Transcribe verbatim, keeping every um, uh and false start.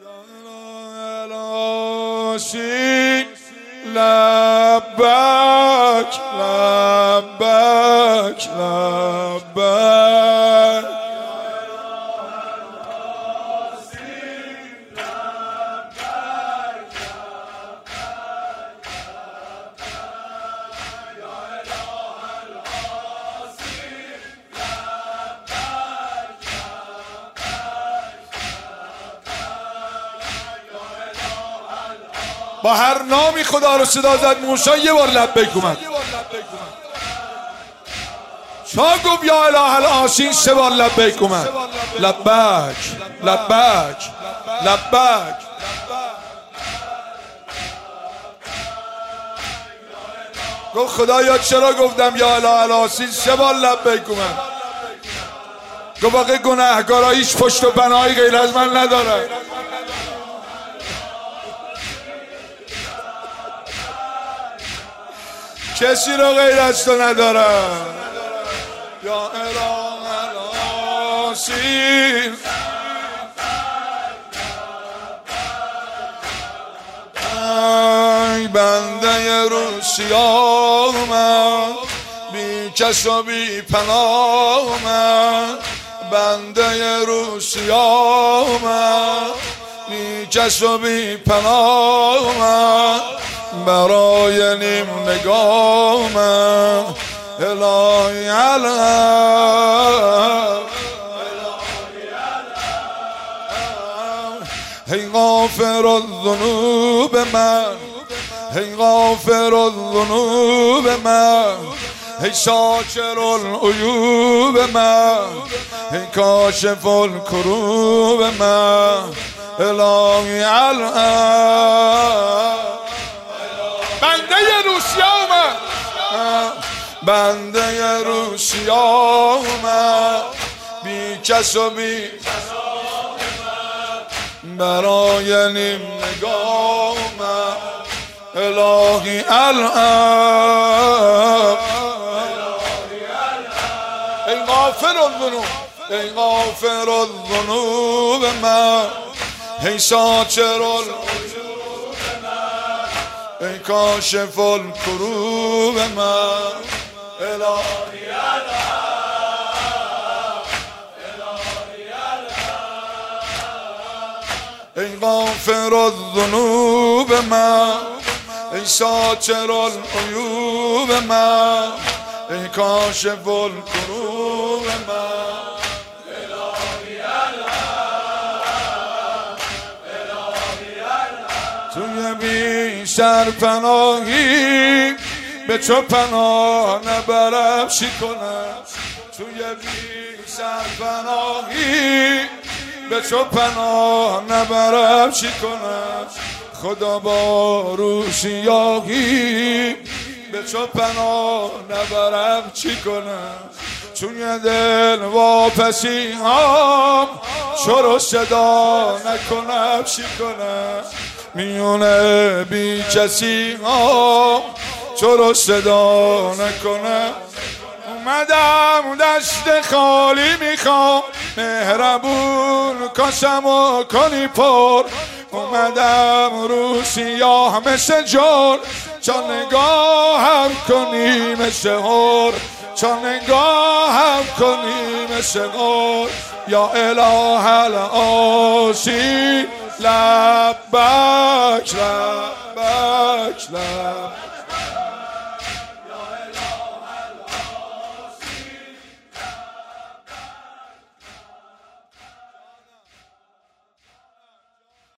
لبک لبک لبک با هر نامی خدا رو صدا زد. موسی یه بار لبیک اومد. شاه گفت یا اله الآسین سه بار لبیک اومد. لبک لبک لبک. گفت خدایا چرا گفتم یا اله الآسین سه بار لبیک اومد؟ گفت باقی گناهکارا هیچ پشت و پناهی غیر از من نداره. کسی رو غیر از تو ندارم. یا اله الآسین ای بنده روسیا من، بی کس و بی پناه من. بنده روسیا من، بی کس و بی پناه من. برای نیم نگامم الهی علم. هی غافر الذنوب من، هی غافر الذنوب من. هی شاکر العیوب من، هی کاشف الکروب من. الهی علم. بنده روسیا اومد، بنده روسیا اومد، بی کس و بی برای نیم نگاه اومد. الهی الهم. ای غافر الذنوب، ای غافر الذنوب من. ای ساتر العیوب، ای کاشف الکروب من. الهی ای غافر الذنوب من، ای ساتر العیوب من. ای کاشف الکروب من. توی بی سرپناهی به تو پناه نبرم چی کنم؟ توی بی سرپناهی به تو پناه نبرم چی کنم؟ خدا با روسیاهی به تو پناه نبرم چی کنم؟ توی دل واپسی هم چرا صدا نکنم چی کنم؟ میونه بی کسی ها چرا صدا نکنم؟ اومدم دست خالی میخوام، مهربون کاسمو کنی پر. اومدم رو سیاه مثل جور، چون نگاهم کنی مثل هور. چون نگاهم کنی مثل هور. یا اله الآسین لبک لبک لبک.